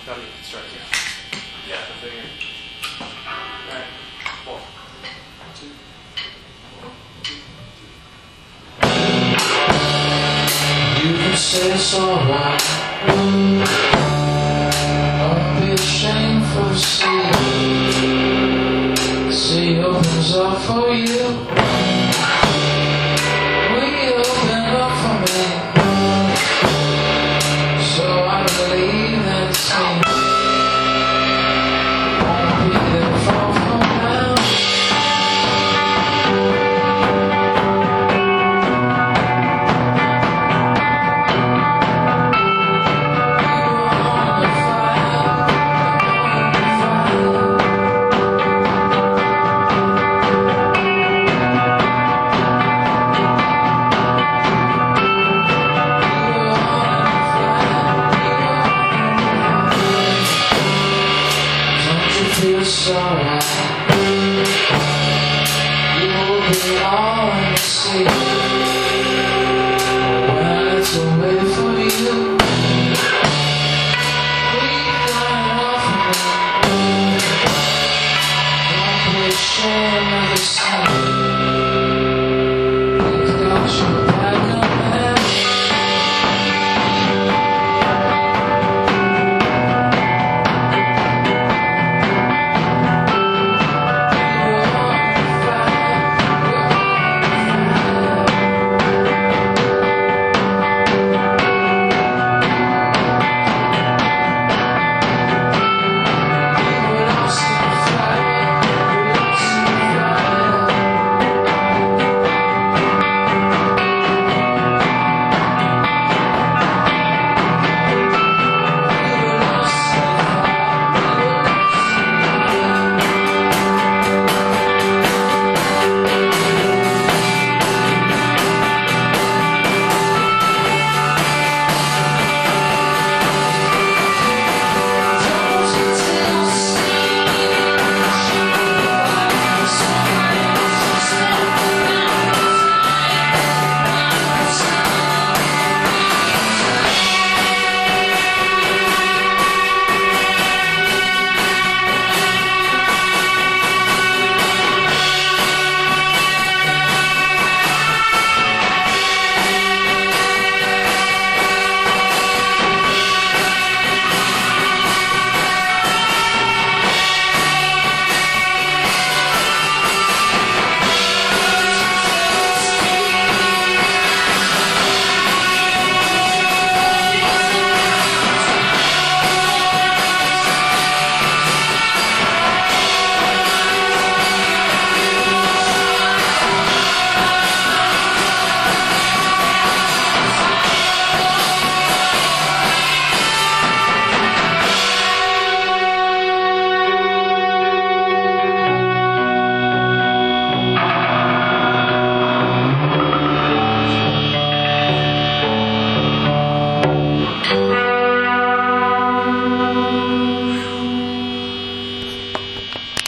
That'll be constructive. Yeah. I figure. Alright. 1, 2, 4. You can say it's alright. Don't be ashamed for the sea opens up for you. We open up for me. So I believe that it's me. Won't be there far from now. Feels alright. You will be all in the sea.